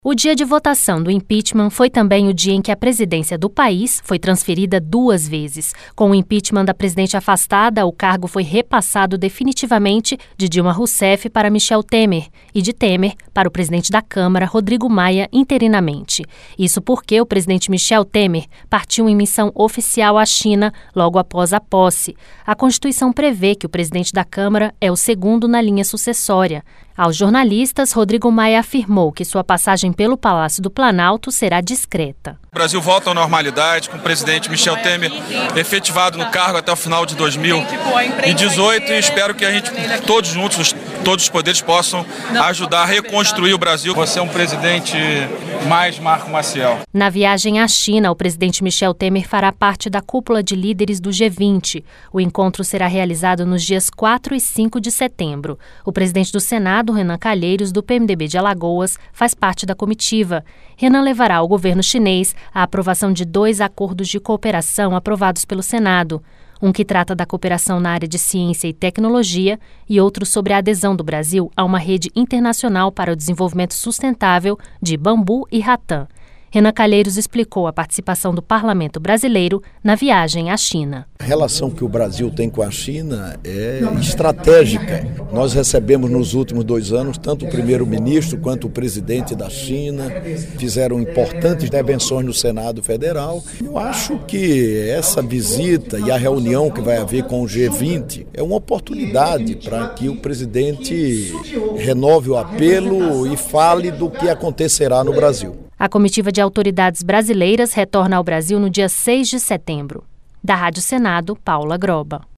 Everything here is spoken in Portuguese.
O dia de votação do impeachment foi também o dia em que a presidência do país foi transferida 2 vezes. Com o impeachment da presidente afastada, o cargo foi repassado definitivamente de Dilma Rousseff para Michel Temer e de Temer para o presidente da Câmara, Rodrigo Maia, interinamente. Isso porque o presidente Michel Temer partiu em missão oficial à China logo após a posse. A Constituição prevê que o presidente da Câmara é o segundo na linha sucessória. Aos jornalistas, Rodrigo Maia afirmou que sua passagem pelo Palácio do Planalto será discreta. O Brasil volta à normalidade com o presidente Michel Temer efetivado no cargo até o final de 2018 e espero que a gente, todos juntos, todos os poderes possam ajudar a reconstruir o Brasil. Você é um presidente mais Marco Maciel. Na viagem à China, o presidente Michel Temer fará parte da cúpula de líderes do G20. O encontro será realizado nos dias 4 e 5 de setembro. O presidente do Senado, Renan Calheiros, do PMDB de Alagoas, faz parte da comitiva. Renan levará ao governo chinês a aprovação de 2 acordos de cooperação aprovados pelo Senado. Um que trata da cooperação na área de ciência e tecnologia e outro sobre a adesão do Brasil a uma rede internacional para o desenvolvimento sustentável de bambu e ratã. Renan Calheiros explicou a participação do parlamento brasileiro na viagem à China. A relação que o Brasil tem com a China é estratégica. Nós recebemos nos últimos 2 anos tanto o primeiro-ministro quanto o presidente da China. Fizeram importantes intervenções no Senado Federal. Eu acho que essa visita e a reunião que vai haver com o G20 é uma oportunidade para que o presidente renove o apelo e fale do que acontecerá no Brasil. A comitiva de autoridades brasileiras retorna ao Brasil no dia 6 de setembro. Da Rádio Senado, Paula Groba.